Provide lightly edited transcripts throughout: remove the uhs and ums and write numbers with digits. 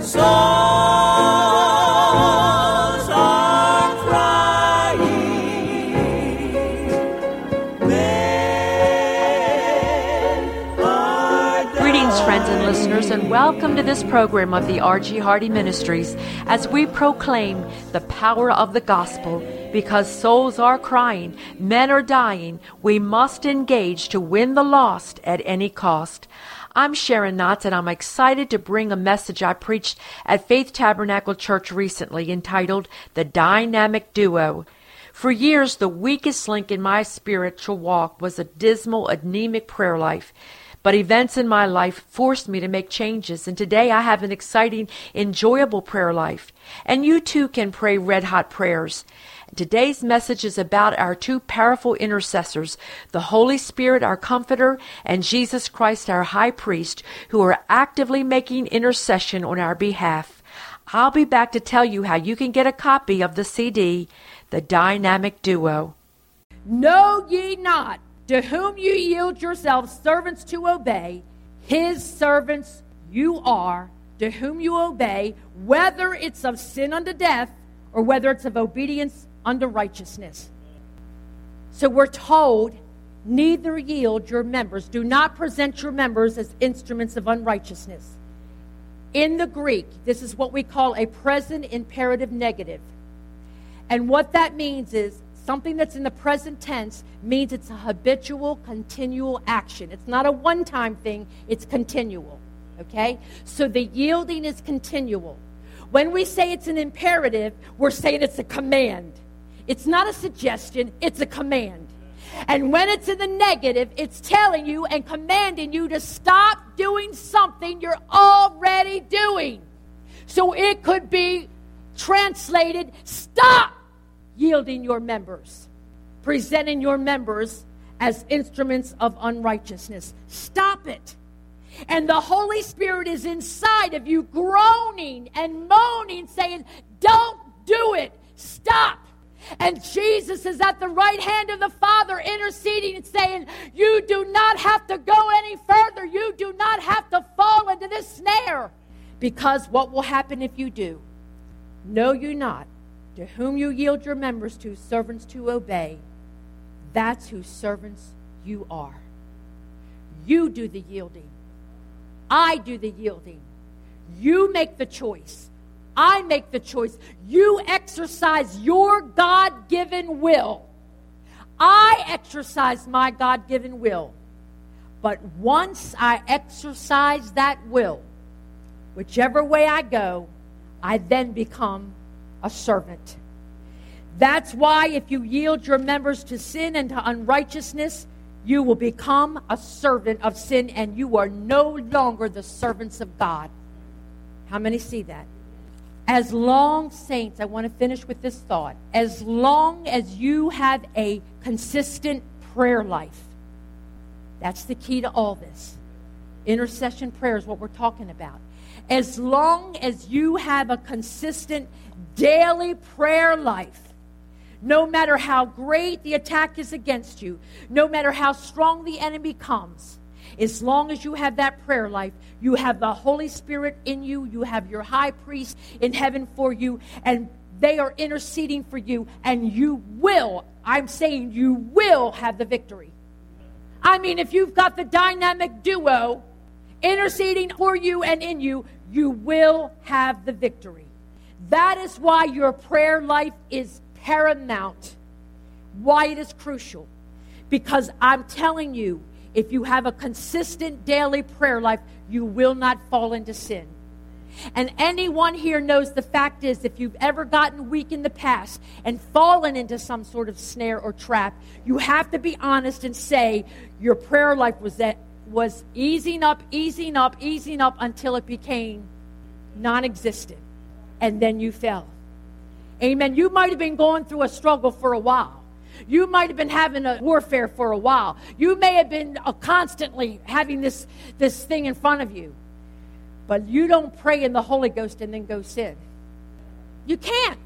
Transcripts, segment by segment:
Souls are crying. Men are dying. Greetings, friends and listeners, and welcome to this program of the R.G. Hardy Ministries as we proclaim the power of the gospel. Because souls are crying, men are dying, we must engage to win the lost at any cost. I'm Sharon Knotts, and I'm excited to bring a message I preached at Faith Tabernacle Church recently entitled The Dynamic Duo. For years, the weakest link in my spiritual walk was a dismal, anemic prayer life. But events in my life forced me to make changes, and today I have an exciting, enjoyable prayer life. And you too can pray red-hot prayers. Today's message is about our two powerful intercessors, the Holy Spirit, our Comforter, and Jesus Christ, our High Priest, who are actively making intercession on our behalf. I'll be back to tell you how you can get a copy of the CD, The Dynamic Duo. Know ye not, to whom you yield yourselves servants to obey, his servants you are, to whom you obey, whether it's of sin unto death, or whether it's of obedience unto righteousness. So we're told, neither yield your members. Do not present your members as instruments of unrighteousness. In the Greek, this is what we call a present imperative negative. And what that means is, something that's in the present tense means it's a habitual, continual action. It's not a one-time thing, it's continual. Okay? So the yielding is continual. When we say it's an imperative, we're saying it's a command. It's not a suggestion, it's a command. And when it's in the negative, it's telling you and commanding you to stop doing something you're already doing. So it could be translated, stop yielding your members, presenting your members as instruments of unrighteousness. Stop it. And the Holy Spirit is inside of you, groaning and moaning, saying, don't do it. Stop. And Jesus is at the right hand of the Father interceding and saying, you do not have to go any further. You do not have to fall into this snare. Because what will happen if you do? Know you not, to whom you yield your members to, servants to obey. That's whose servants you are. You do the yielding. I do the yielding. You make the choice. I make the choice. You exercise your God-given will. I exercise my God-given will. But once I exercise that will, whichever way I go, I then become a servant. That's why if you yield your members to sin and to unrighteousness, you will become a servant of sin, and you are no longer the servants of God. How many see that? As long, saints, I want to finish with this thought. As long as you have a consistent prayer life, that's the key to all this. Intercession prayer is what we're talking about. As long as you have a consistent daily prayer life, no matter how great the attack is against you, no matter how strong the enemy comes, as long as you have that prayer life, you have the Holy Spirit in you, you have your high priest in heaven for you, and they are interceding for you, and you will, I'm saying you will have the victory. I mean, if you've got the dynamic duo interceding for you and in you, you will have the victory. That is why your prayer life is paramount, why it is crucial. Because I'm telling you, if you have a consistent daily prayer life, you will not fall into sin. And anyone here knows the fact is, if you've ever gotten weak in the past and fallen into some sort of snare or trap, you have to be honest and say your prayer life was easing up until it became non-existent. And then you fell. Amen. You might have been going through a struggle for a while. You might have been having a warfare for a while. You may have been constantly having this thing in front of you. But you don't pray in the Holy Ghost and then go sin. You can't.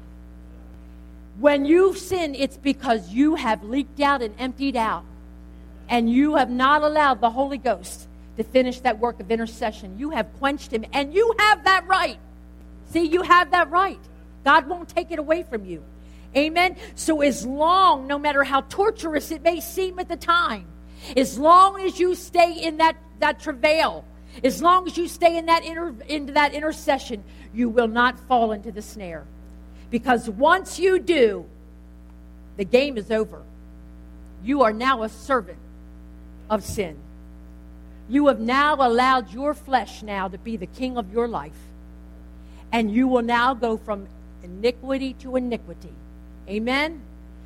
When you sin, it's because you have leaked out and emptied out. And you have not allowed the Holy Ghost to finish that work of intercession. You have quenched him, and you have that right. See, you have that right. God won't take it away from you. Amen? So as long, no matter how torturous it may seem at the time, as long as you stay in that travail, as long as you stay in into that intercession, you will not fall into the snare. Because once you do, the game is over. You are now a servant of sin. You have now allowed your flesh now to be the king of your life. And you will now go from iniquity to iniquity. Amen?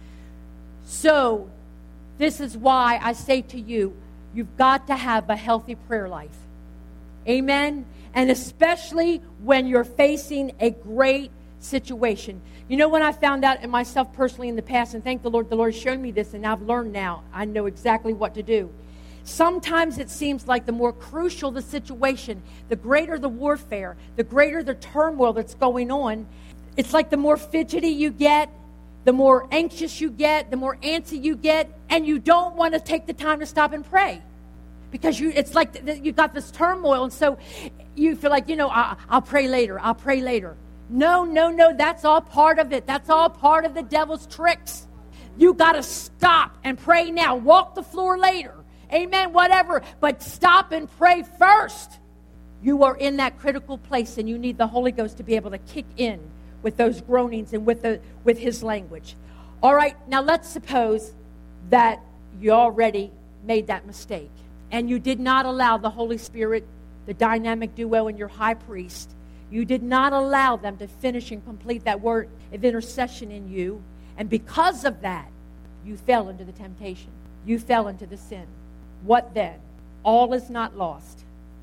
So, this is why I say to you, you've got to have a healthy prayer life. Amen? And especially when you're facing a great situation. You know, when I found out in myself personally in the past, and thank the Lord showed me this, and I've learned now, I know exactly what to do. Sometimes it seems like the more crucial the situation, the greater the warfare, the greater the turmoil that's going on. It's like the more fidgety you get, the more anxious you get, the more antsy you get, and you don't want to take the time to stop and pray. Because it's like you got this turmoil, and so you feel like, I'll pray later, I'll pray later. No, that's all part of it. That's all part of the devil's tricks. You got to stop and pray now. Walk the floor later. Amen, whatever. But stop and pray first. You are in that critical place, and you need the Holy Ghost to be able to kick in with those groanings and with his language. All right, now let's suppose that you already made that mistake, and you did not allow the Holy Spirit, the dynamic duo, and your high priest, you did not allow them to finish and complete that word of intercession in you, and because of that, you fell into the temptation. You fell into the sin. What then? All is not lost.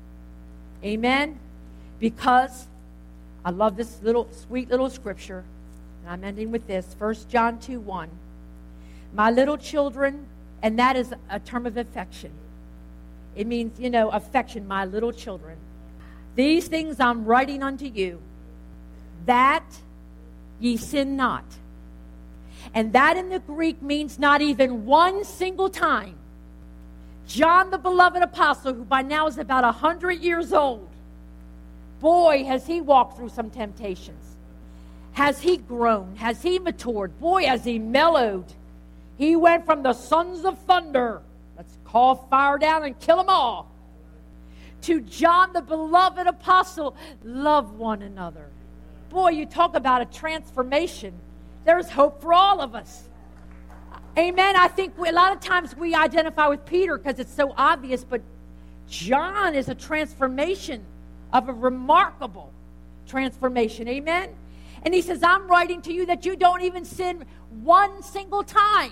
Amen? Because I love this sweet little scripture, and I'm ending with this, 1 John 2:1. My little children, and that is a term of affection. It means, affection, my little children. These things I'm writing unto you, that ye sin not. And that in the Greek means not even one single time. John, the beloved apostle, who by now is about 100 years old, boy, has he walked through some temptations. Has he grown? Has he matured? Boy, has he mellowed. He went from the sons of thunder, let's call fire down and kill them all, to John, the beloved apostle, love one another. Boy, you talk about a transformation. There's hope for all of us. Amen. I think a lot of times we identify with Peter because it's so obvious, but John is a transformation of a remarkable transformation. Amen. And he says, I'm writing to you that you don't even sin one single time.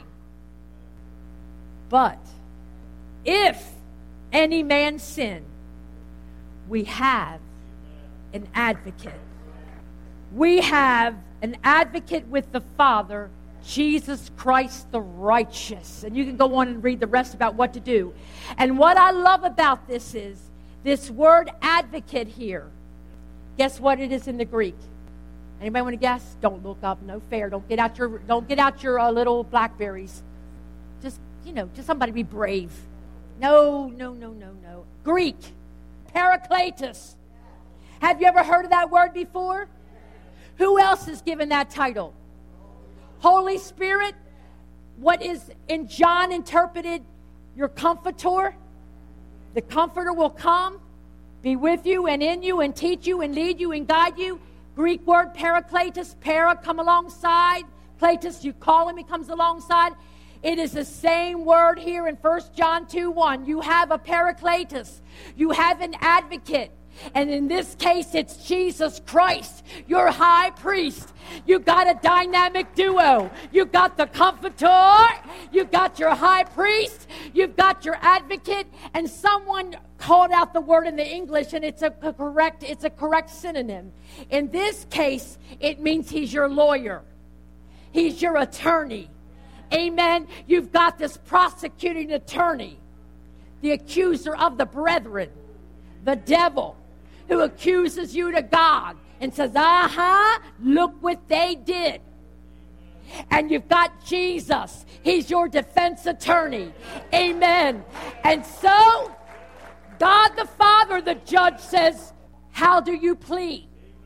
But if any man sin, we have an advocate. We have an advocate with the Father, Jesus Christ the righteous. And you can go on and read the rest about what to do. And what I love about this is this word advocate here. Guess what it is in the Greek? Anybody want to guess? Don't look up. No fair. Don't get out your little Blackberries. Just somebody be brave. No. Greek. Parakletos. Have you ever heard of that word before? Who else is given that title? Holy Spirit. What is in John interpreted your comforter? The comforter will come, be with you and in you and teach you and lead you and guide you. Greek word parakletos. Para, come alongside. Kletos, you call him, he comes alongside. It is the same word here in 1 John 2:1. You have a parakletos. You have an advocate. And in this case, it's Jesus Christ, your high priest. You got a dynamic duo. You got the comforter. You got your high priest. You've got your advocate. And someone called out the word in the English, and it's a correct synonym. In this case, it means he's your lawyer. He's your attorney. Amen. You've got this prosecuting attorney, the accuser of the brethren, the devil, who accuses you to God and says, look what they did. And you've got Jesus. He's your defense attorney. Amen. And so, God the Father, the judge, says, how do you plead?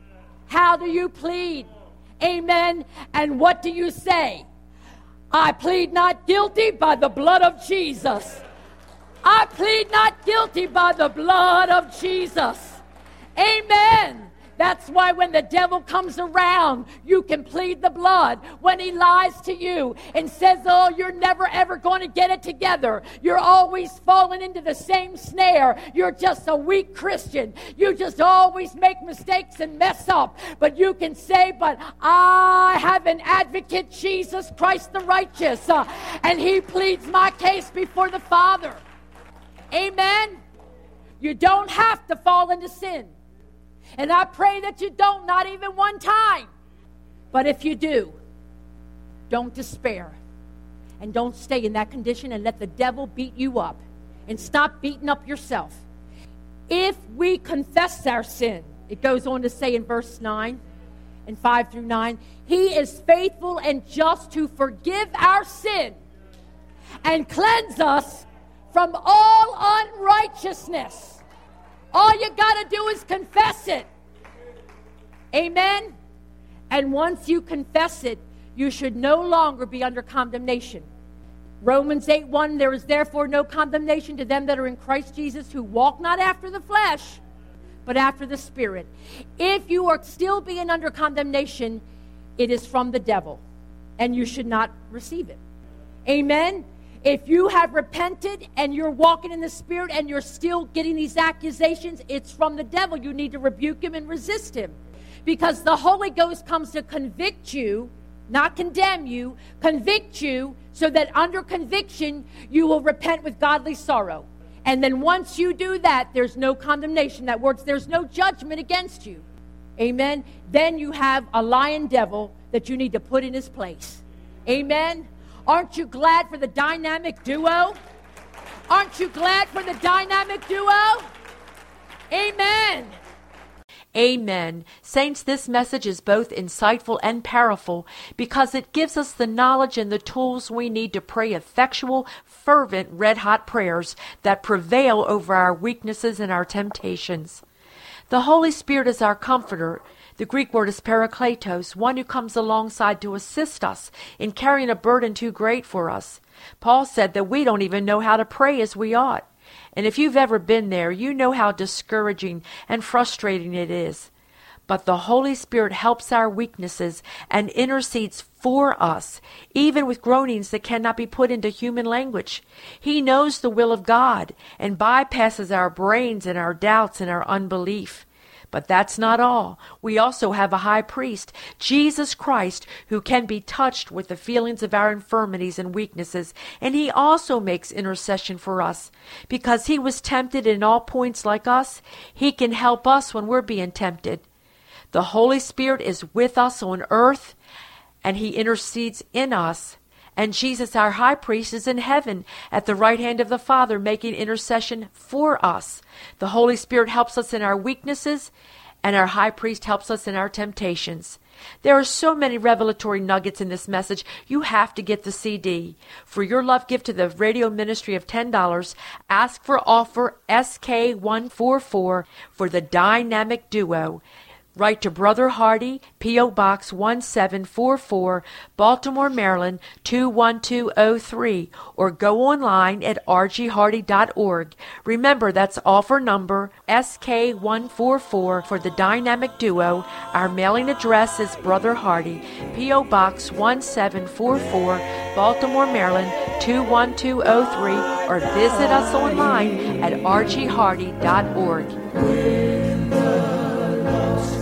How do you plead? Amen. And what do you say? I plead not guilty by the blood of Jesus. I plead not guilty by the blood of Jesus. Amen. That's why when the devil comes around, you can plead the blood. When he lies to you and says, oh, you're never ever going to get it together. You're always falling into the same snare. You're just a weak Christian. You just always make mistakes and mess up. But you can say, but I have an advocate, Jesus Christ the righteous. And he pleads my case before the Father. Amen. You don't have to fall into sin. And I pray that you don't, not even one time. But if you do, don't despair. And don't stay in that condition and let the devil beat you up. And stop beating up yourself. If we confess our sin, it goes on to say in verse 9 and 5 through 9, he is faithful and just to forgive our sin and cleanse us from all unrighteousness. All you got to do is confess it. Amen? And once you confess it, you should no longer be under condemnation. Romans 8:1, there is therefore no condemnation to them that are in Christ Jesus, who walk not after the flesh, but after the Spirit. If you are still being under condemnation, it is from the devil, and you should not receive it. Amen? If you have repented and you're walking in the Spirit and you're still getting these accusations, it's from the devil. You need to rebuke him and resist him. Because the Holy Ghost comes to convict you, not condemn you, convict you, so that under conviction you will repent with godly sorrow. And then once you do that, there's no condemnation. That works, there's no judgment against you. Amen? Then you have a lying devil that you need to put in his place. Amen? Aren't you glad for the dynamic duo? Aren't you glad for the dynamic duo? Amen. Amen. Saints, this message is both insightful and powerful because it gives us the knowledge and the tools we need to pray effectual, fervent, red-hot prayers that prevail over our weaknesses and our temptations. The Holy Spirit is our comforter. The Greek word is parakletos, one who comes alongside to assist us in carrying a burden too great for us. Paul said that we don't even know how to pray as we ought. And if you've ever been there, you know how discouraging and frustrating it is. But the Holy Spirit helps our weaknesses and intercedes for us, even with groanings that cannot be put into human language. He knows the will of God and bypasses our brains and our doubts and our unbelief. But that's not all. We also have a high priest, Jesus Christ, who can be touched with the feelings of our infirmities and weaknesses, and he also makes intercession for us. Because he was tempted in all points like us, he can help us when we're being tempted. The Holy Spirit is with us on earth, and he intercedes in us. And Jesus, our high priest, is in heaven at the right hand of the Father, making intercession for us. The Holy Spirit helps us in our weaknesses, and our high priest helps us in our temptations. There are so many revelatory nuggets in this message. You have to get the CD. For your love gift to the radio ministry of $10, ask for offer SK144 for the dynamic duo. Write to Brother Hardy, P.O. Box 1744, Baltimore, Maryland 21203, or go online at rghardy.org. Remember, that's offer number SK144 for the dynamic duo. Our mailing address is Brother Hardy, P.O. Box 1744, Baltimore, Maryland 21203, or visit us online at rghardy.org.